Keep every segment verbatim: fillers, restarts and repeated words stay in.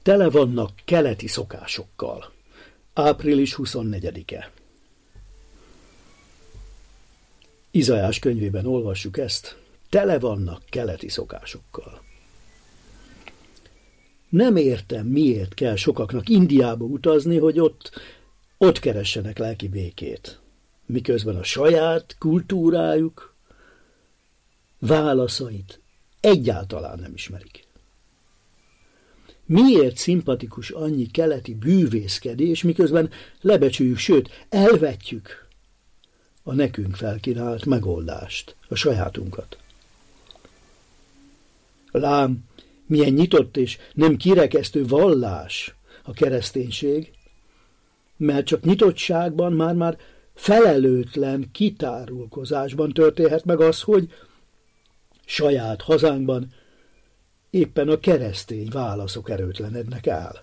Tele vannak keleti szokásokkal. április huszonnegyedike. Izaiás könyvében olvassuk ezt. Tele vannak keleti szokásokkal. Nem értem, miért kell sokaknak Indiába utazni, hogy ott, ott keressenek lelki békét, miközben a saját kultúrájuk válaszait egyáltalán nem ismerik. Miért szimpatikus annyi keleti bűvészkedés, miközben lebecsüljük, sőt, elvetjük a nekünk felkínált megoldást, a sajátunkat? Lám, milyen nyitott és nem kirekesztő vallás a kereszténység, mert csak nyitottságban, már-már felelőtlen kitárulkozásban történhet meg az, hogy saját hazánkban éppen a keresztény válaszok erőtlenednek el.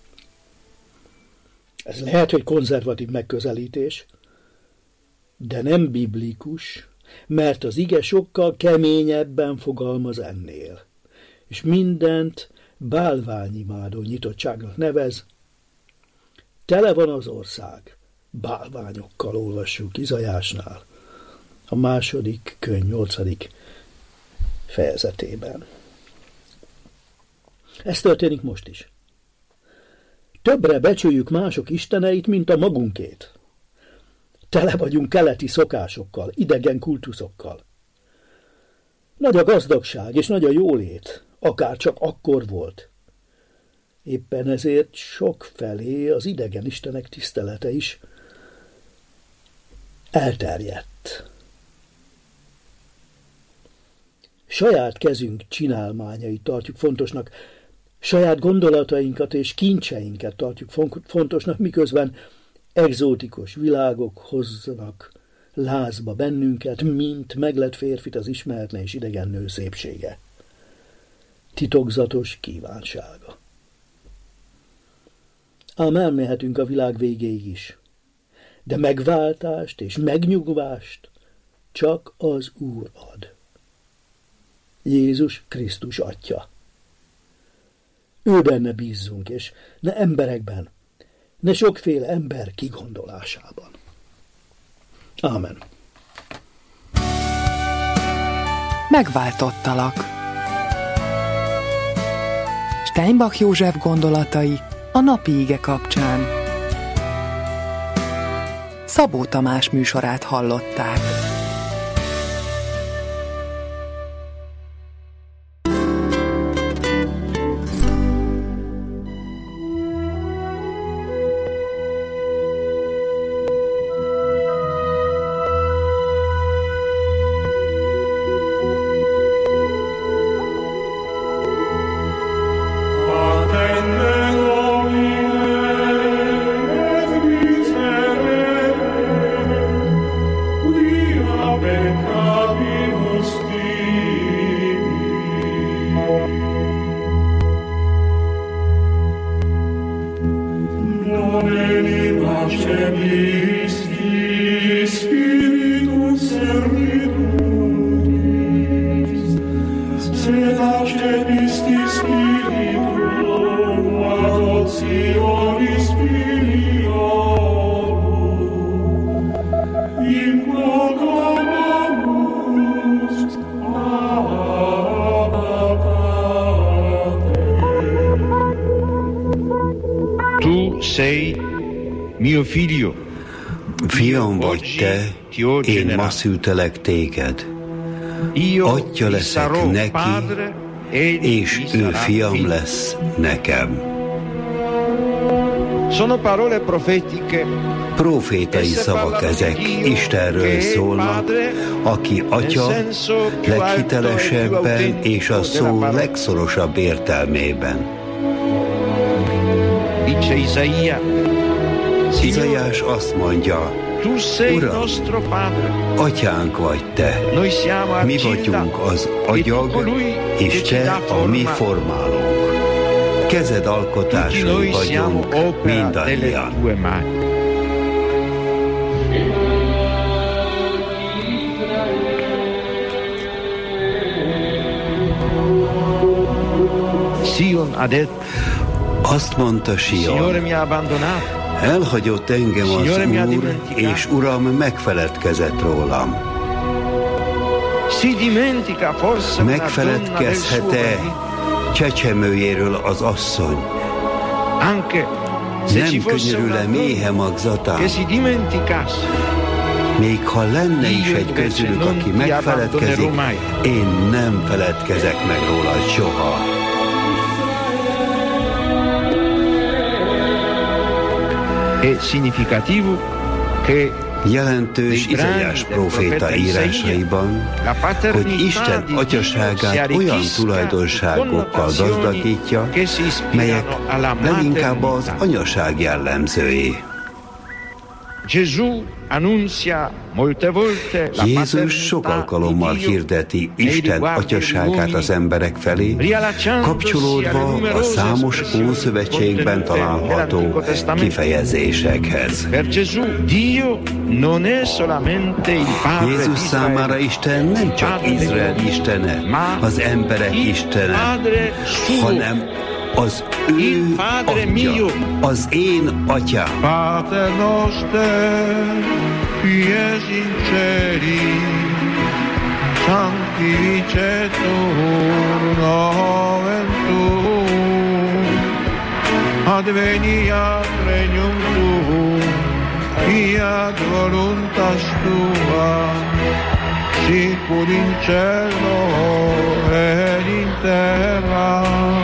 Ez lehet, hogy konzervatív megközelítés, de nem biblikus, mert az ige sokkal keményebben fogalmaz ennél, és mindent bálványimádó nyitottságnak nevez. Tele van az ország bálványokkal, olvassuk Izaiásnál, a második könyv nyolcadik fejezetében. Ez történik most is. Többre becsüljük mások isteneit, mint a magunkét. Tele vagyunk keleti szokásokkal, idegen kultuszokkal. Nagy a gazdagság és nagy a jólét, akár csak akkor volt. Éppen ezért sok felé az idegen istenek tisztelete is elterjedt. Saját kezünk csinálmányait tartjuk fontosnak, saját gondolatainkat és kincseinket tartjuk fontosnak, miközben egzótikus világok hozzanak lázba bennünket, mint meglett férfit az ismeretlen és idegen nő szépsége. Titokzatos kívánsága. Ám elmehetünk a világ végéig is, de megváltást és megnyugvást csak az Úr ad. Jézus Krisztus Atya. Ő benne bízzunk, és ne emberekben, ne sokféle ember kigondolásában. Ámen. Megváltottalak. Steinbach József gondolatai a napi ige kapcsán. Szabó Tamás műsorát hallották. Fiam vagy te, én ma szültelek téged. Atya leszek neki, és ő fiam lesz nekem. Profétai szavak ezek, Istenről szólnak, aki Atya leghitelesebben és a szó legszorosabb értelmében. Izaiás azt mondja, Uram, Atyánk vagy te, mi vagyunk az agyag, és te a mi formálónk. Kezed alkotásai vagyunk mindannyian. Azt mondta Sion, elhagyott engem az Úr, és Uram megfeledkezett rólam. Megfeledkezhet-e csecsemőjéről az asszony? Nem könyörül-e méhe magzatán? Még ha lenne is egy közülük, aki megfeledkezik, én nem feledkezek meg róla soha. Jelentős Izaiás próféta írásaiban, hogy Isten atyaságát olyan tulajdonságokkal gazdagítja, melyek leginkább az anyaság jellemzői. Jézus sok alkalommal hirdeti Isten atyaságát az emberek felé, kapcsolódva a számos Ószövetségben található kifejezésekhez. Jézus számára Isten nem csak Izrael istene, az emberek istene, hanem az ő atya, az én atyám. Pater noster, qui es in celi, sanctificetur nomen tuum, adveniat regnum tuum, fiat voluntas tua, sicur in cielo et in terra.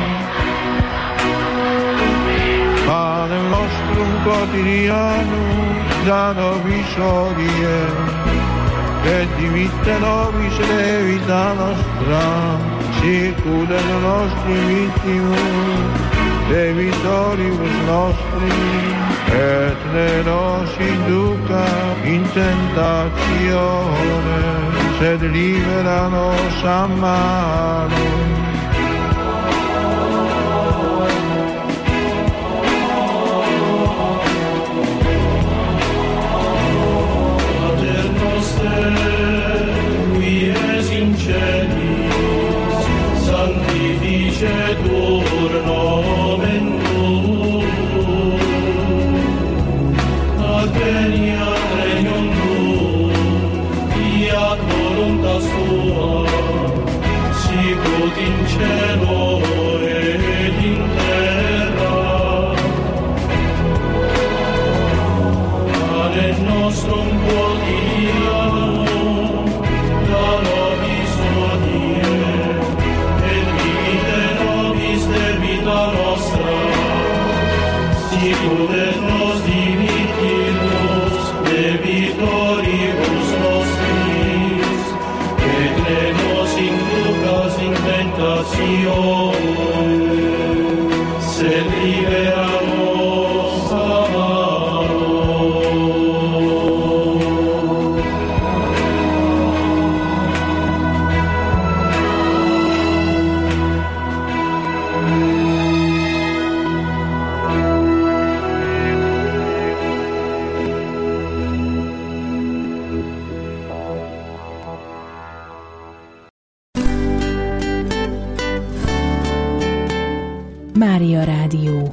Panem nostrum quotidianum da nobis hodie, et dimitte nobis debita nostra, sicur et nostri vittimus, debitoribus nostri, et ne nos induca in tentatione, sed libera nos a malo. Sanctificetur nomen tuum, adveniat regnum tuum, fiat voluntas tua, sicut in cielo et in terra. Panem nostrum quotidianum da nobis hodie, debita nostra, sicur et nos dimittimus debitoribus nostris, et ne nos inducas in tentatione, sed libera nos a malo. Mária Rádió.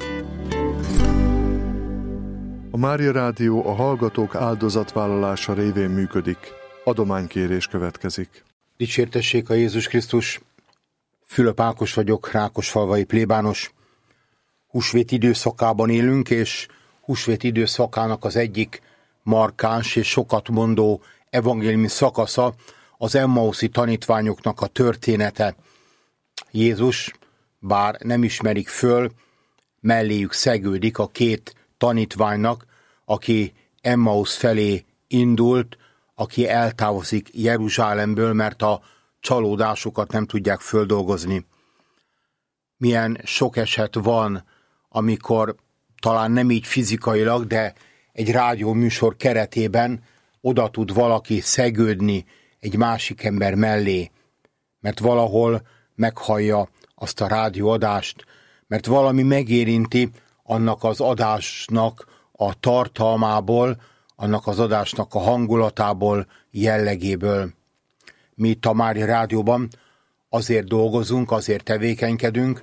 A Mária Rádió a hallgatók áldozatvállalása révén működik. Adománykérés következik. Dicsértessék a Jézus Krisztus! Fülöp Ákos vagyok, rákosfalvai plébános. Húsvét időszakában élünk, és húsvét időszakának az egyik markáns és sokat mondó evangéliumi szakasza az emmauszi tanítványoknak a története. Jézus, bár nem ismerik föl, melléjük szegődik a két tanítványnak, aki Emmaus felé indult, aki eltávozik Jeruzsálemből, mert a csalódásukat nem tudják földolgozni. Milyen sok eset van, amikor talán nem így fizikailag, de egy rádióműsor keretében oda tud valaki szegődni egy másik ember mellé, mert valahol meghallja azt a rádióadást, mert valami megérinti annak az adásnak a tartalmából, annak az adásnak a hangulatából, jellegéből. Mi itt a Mária Rádióban azért dolgozunk, azért tevékenykedünk,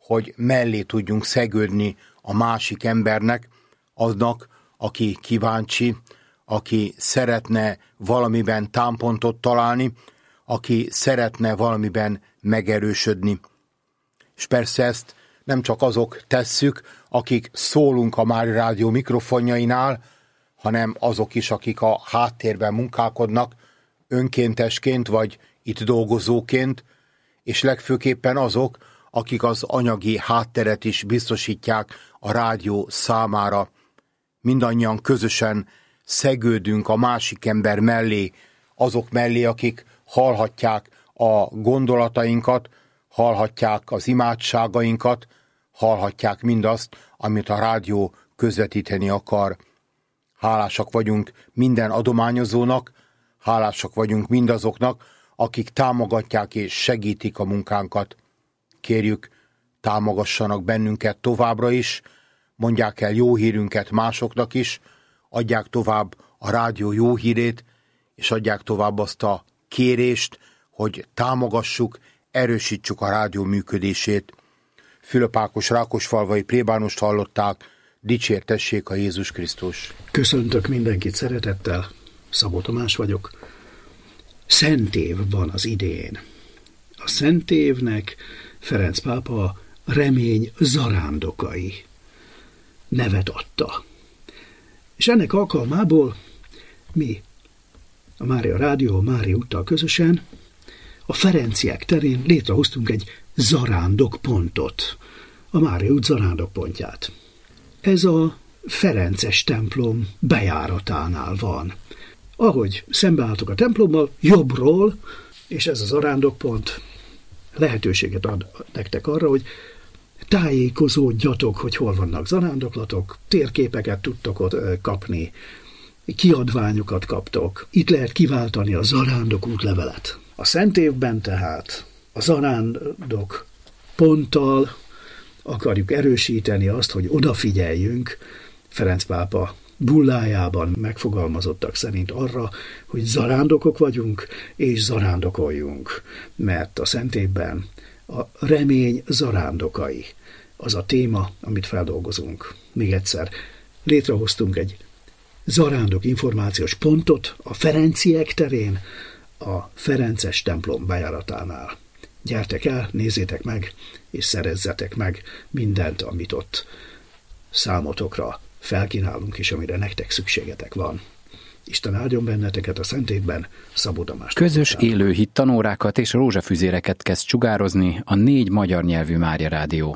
hogy mellé tudjunk szegődni a másik embernek, aznak, aki kíváncsi, aki szeretne valamiben támpontot találni, aki szeretne valamiben megerősödni. És persze ezt nem csak azok tesszük, akik szólunk a Mária Rádió mikrofonjainál, hanem azok is, akik a háttérben munkálkodnak, önkéntesként vagy itt dolgozóként, és legfőképpen azok, akik az anyagi hátteret is biztosítják a rádió számára. Mindannyian közösen szegődünk a másik ember mellé, azok mellé, akik hallhatják a gondolatainkat, hallhatják az imádságainkat, hallhatják mindazt, amit a rádió közvetíteni akar. Hálásak vagyunk minden adományozónak, hálásak vagyunk mindazoknak, akik támogatják és segítik a munkánkat. Kérjük, támogassanak bennünket továbbra is, mondják el jó hírünket másoknak is, adják tovább a rádió jó hírét, és adják tovább azt a kérést, hogy támogassuk, erősítsük a rádió működését. Fülöp Ákos rákosfalvai plébánost hallották, dicsértessék a Jézus Krisztus. Köszöntök mindenkit szeretettel, Szabó Tamás vagyok. Szent év van az idén. A szent évnek Ferenc pápa remény zarándokai nevet adta. És ennek alkalmából mi, a Mária Rádió, a Mária úttal közösen a Ferenciek terén létrehoztunk egy zarándokpontot, a Mária út zarándokpontját. Ez a Ferences templom bejáratánál van. Ahogy szembeálltok a templommal, jobbról, és ez a zarándokpont lehetőséget ad nektek arra, hogy tájékozódjatok, hogy hol vannak zarándoklatok, térképeket tudtok ott kapni, kiadványokat kaptok. Itt lehet kiváltani a zarándok útlevelet. A szent évben tehát a zarándok ponttal akarjuk erősíteni azt, hogy odafigyeljünk Ferenc pápa bullájában megfogalmazottak szerint arra, hogy zarándokok vagyunk, és zarándokoljunk, mert a szent évben a remény zarándokai az a téma, amit feldolgozunk. Még egyszer, létrehoztunk egy zarándok információs pontot a Ferenciek terén, a Ferences templom bejáratánál. Gyertek el, nézzétek meg, és szerezzetek meg mindent, amit ott számotokra felkínálunk, és amire nektek szükségetek van. Isten áldjon benneteket a szent évben, Szabó Tamás. Közös élő hit tanórákat és rózsafűzéreket kezd sugározni a négy magyar nyelvű Mária Rádió.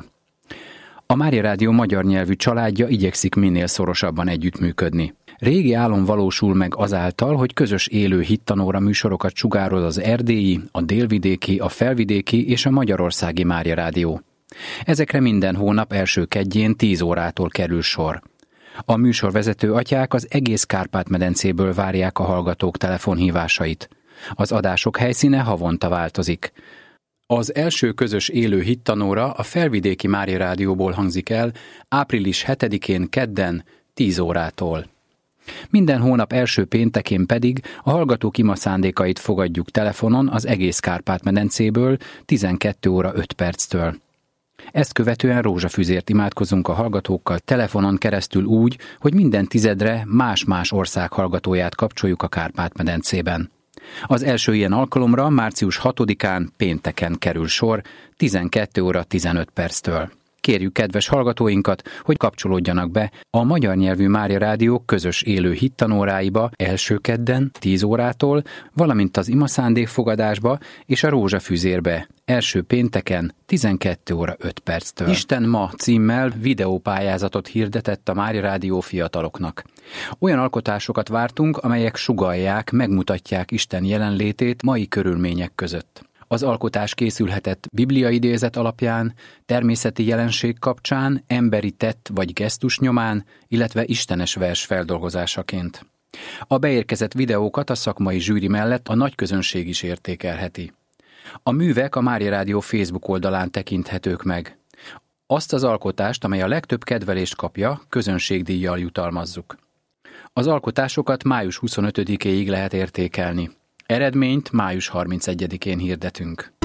A Mária Rádió magyar nyelvű családja igyekszik minél szorosabban együttműködni. Régi álom valósul meg azáltal, hogy közös élő hittanóra műsorokat sugároz az erdélyi, a délvidéki, a felvidéki és a magyarországi Mária Rádió. Ezekre minden hónap első kedjén tíz órától kerül sor. A műsorvezető atyák az egész Kárpát-medencéből várják a hallgatók telefonhívásait. Az adások helyszíne havonta változik. Az első közös élő hittanóra a felvidéki Mária Rádióból hangzik el április hetedikén kedden tíz órától. Minden hónap első péntekén pedig a hallgatók ima szándékait fogadjuk telefonon az egész Kárpát-medencéből tizenkét óra öt perctől. Ezt követően rózsafüzért imádkozunk a hallgatókkal telefonon keresztül úgy, hogy minden tizedre más-más ország hallgatóját kapcsoljuk a Kárpát-medencében. Az első ilyen alkalomra március hatodikán pénteken kerül sor tizenkét óra tizenöt perctől. Kérjük kedves hallgatóinkat, hogy kapcsolódjanak be a magyar nyelvű Mária Rádió közös élő hittanóráiba első kedden tíz órától, valamint az imaszándékfogadásba és a rózsafűzérbe első pénteken tizenkét óra öt perctől. Isten ma címmel videópályázatot hirdetett a Mária Rádió fiataloknak. Olyan alkotásokat vártunk, amelyek sugallják, megmutatják Isten jelenlétét mai körülmények között. Az alkotás készülhetett bibliaidézet alapján, természeti jelenség kapcsán, emberi tett vagy gesztus nyomán, illetve istenes vers feldolgozásaként. A beérkezett videókat a szakmai zsűri mellett a nagy közönség is értékelheti. A művek a Mária Rádió Facebook oldalán tekinthetők meg. Azt az alkotást, amely a legtöbb kedvelést kapja, közönségdíjjal jutalmazzuk. Az alkotásokat május huszonötödikéig lehet értékelni. Eredményt május harmincegyedikén hirdetünk.